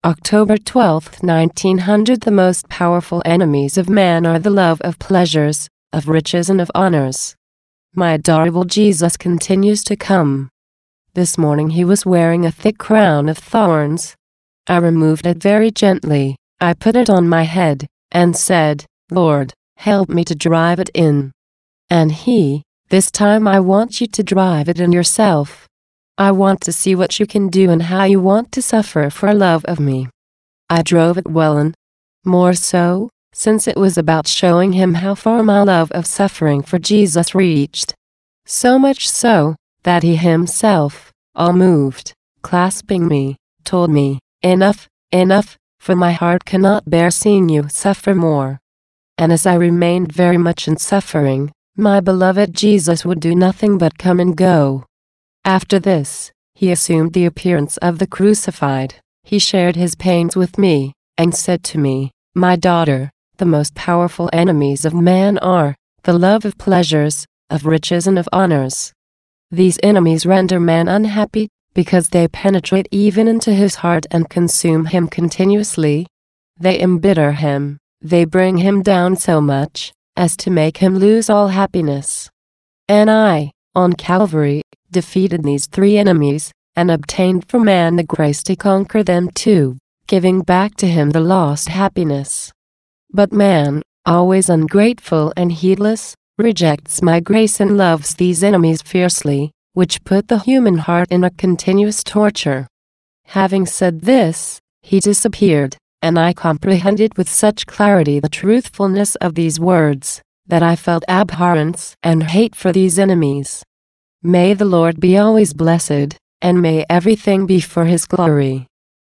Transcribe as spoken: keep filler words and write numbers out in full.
October twelfth, nineteen hundred. The most powerful enemies of man are the love of pleasures, of riches and of honors. My adorable Jesus continues to come. This morning he was wearing a thick crown of thorns. I removed it very gently. I put it on my head, and said, "Lord, help me to drive it in." And he, "This time I want you to drive it in yourself. I want to see what you can do and how you want to suffer for love of me." I drove it well, and more so, since it was about showing him how far my love of suffering for Jesus reached. So much so, that he himself, all moved, clasping me, told me, "Enough, enough, for my heart cannot bear seeing you suffer more." And as I remained very much in suffering, my beloved Jesus would do nothing but come and go. After this, he assumed the appearance of the crucified. He shared his pains with me, and said to me, "My daughter, the most powerful enemies of man are the love of pleasures, of riches and of honors. These enemies render man unhappy, because they penetrate even into his heart and consume him continuously. They embitter him, they bring him down so much, as to make him lose all happiness. And I, on Calvary, defeated these three enemies, and obtained for man the grace to conquer them too, giving back to him the lost happiness. But man, always ungrateful and heedless, rejects my grace and loves these enemies fiercely, which put the human heart in a continuous torture." Having said this, he disappeared, and I comprehended with such clarity the truthfulness of these words, that I felt abhorrence and hate for these enemies. May the Lord be always blessed, and may everything be for his glory.